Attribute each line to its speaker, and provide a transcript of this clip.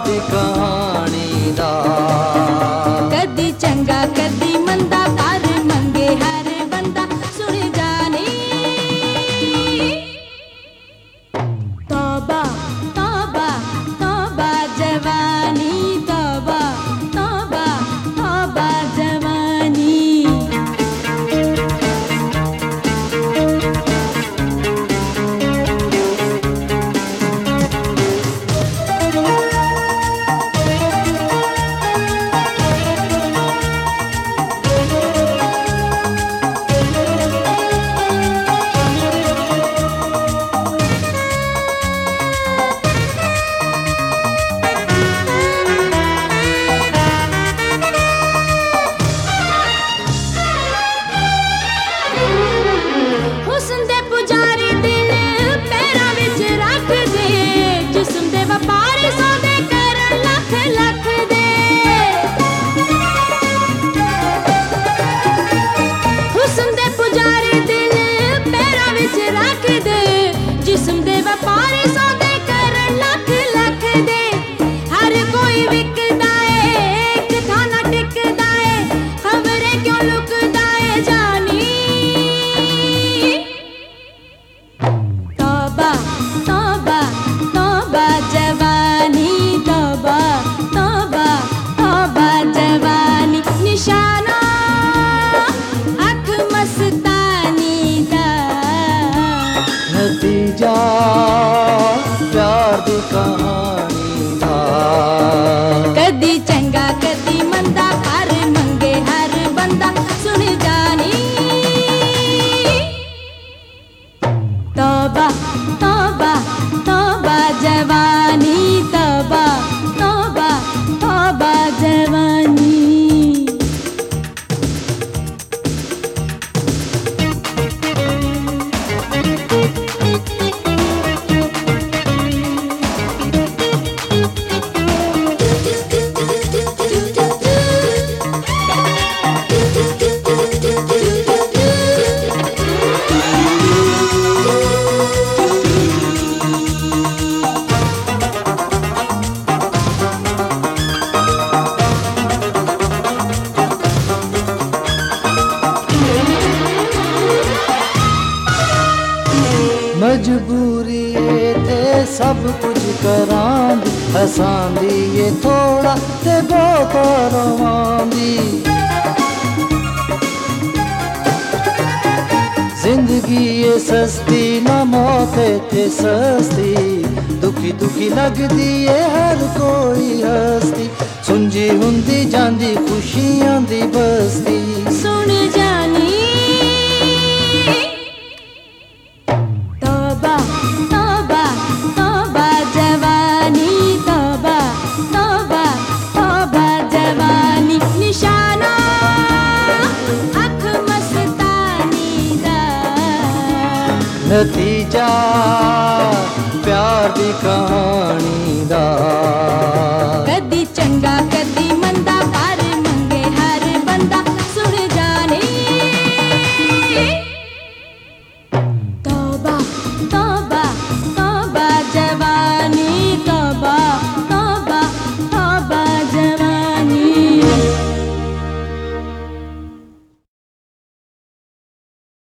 Speaker 1: दी कहानी दा।
Speaker 2: कदी चंगा कदी मंदा पर मंगे हर बंदा सुन जानी। तौबा तौबा तौबा जवानी, तौबा तौबा तौबा जवानी।
Speaker 1: नतीजा प्यार दी कहानी दा।
Speaker 2: कदी चंगा कदी मंदा हर मंगे हर बंदा सुन जानी। तौबा तौबा तौबा जवानी, तौबा तौबा तौबा जवानी।
Speaker 1: मजबूरी ते सब कुछ करांदी, हसांदी ये थोड़ा ते बहुत रवांदी। जिंदगी ये सस्ती ना मौत ते सस्ती, दुखी दुखी लगदी है हर कोई हस्ती। सुंजी हुंदी जांदी खुशियां दी बस्ती।
Speaker 2: सुन जानी तौबा तौबा तौबा जवानी, तौबा तौबा तौबा जवानी। निशाना अख मस्तानी दा।
Speaker 1: नतीजा प्यार दी कहानी दा।